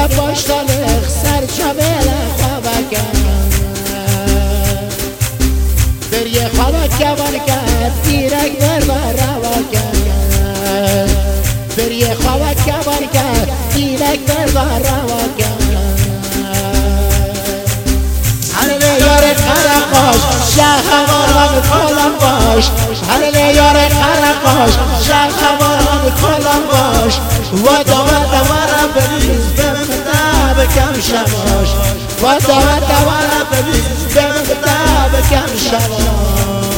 باش تالخ سر چابل خوابکن بریه خوابک بارکن دیرک بردار رواکن بریه خوابک بارکن دیرک بردار رواکن حلل یار خرقاش شخواران کلان باش حلل یار خرقاش شخواران کلان باش و دوارا بریز بمتا بکم شماش و دوارا بریز بمتا بکم شماش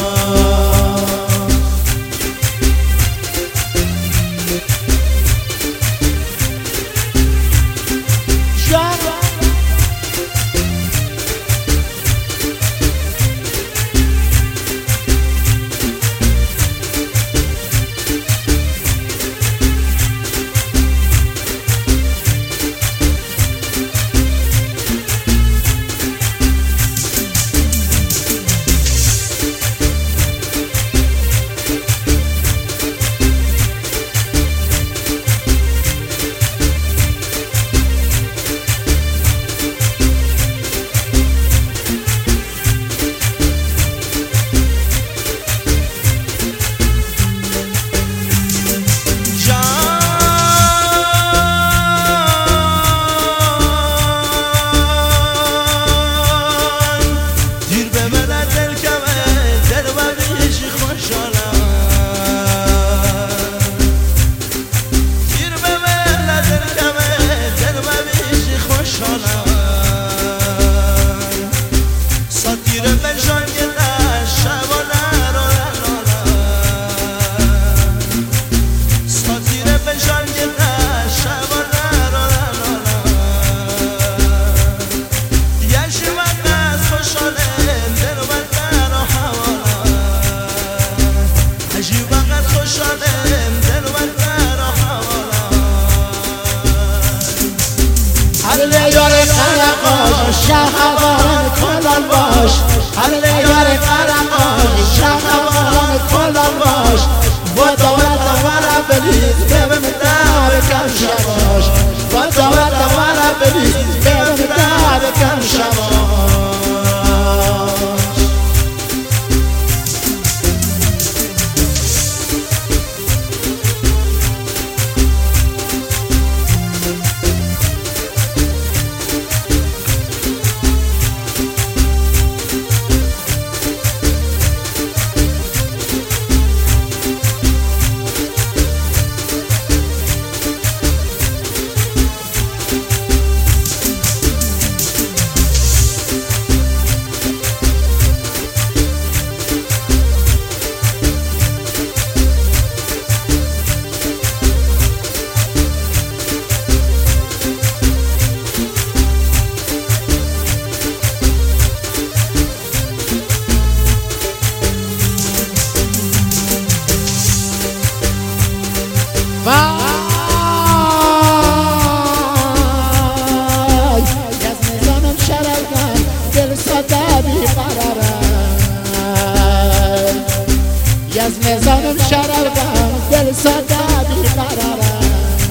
حلل یار خرقاش شخواران کلان باش حلل یار خرقاش شخواران کلان باش و دوارا بریز بمتا بکم شماش و دوارا بریز بمتا بکم شماش از نظام شرارم دل ساده بیقرارم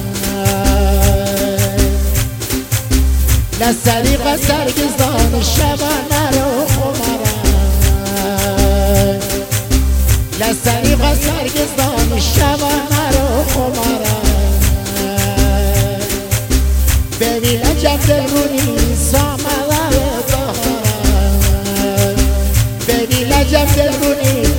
لسریق سرگزان شبانه رو خمارم لسریق سرگزان شبانه رو خمارم ببین عجب درونی سامده بهارم ببین عجب درونی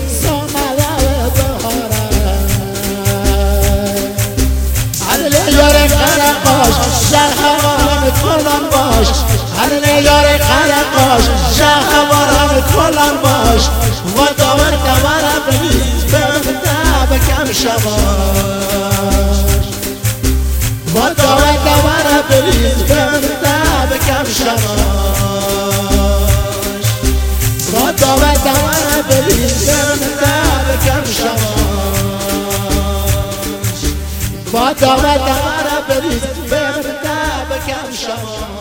یار خرقاش شخواران کلان باش حلل یار خرقاش شخواران کلان باش و دوارا بریز بمتا بکم شماش و دوارا بریز بمتا بکم شماش و دوارا بریز بمتا بکم شماش با دوارا بریز بمتا بکم شماش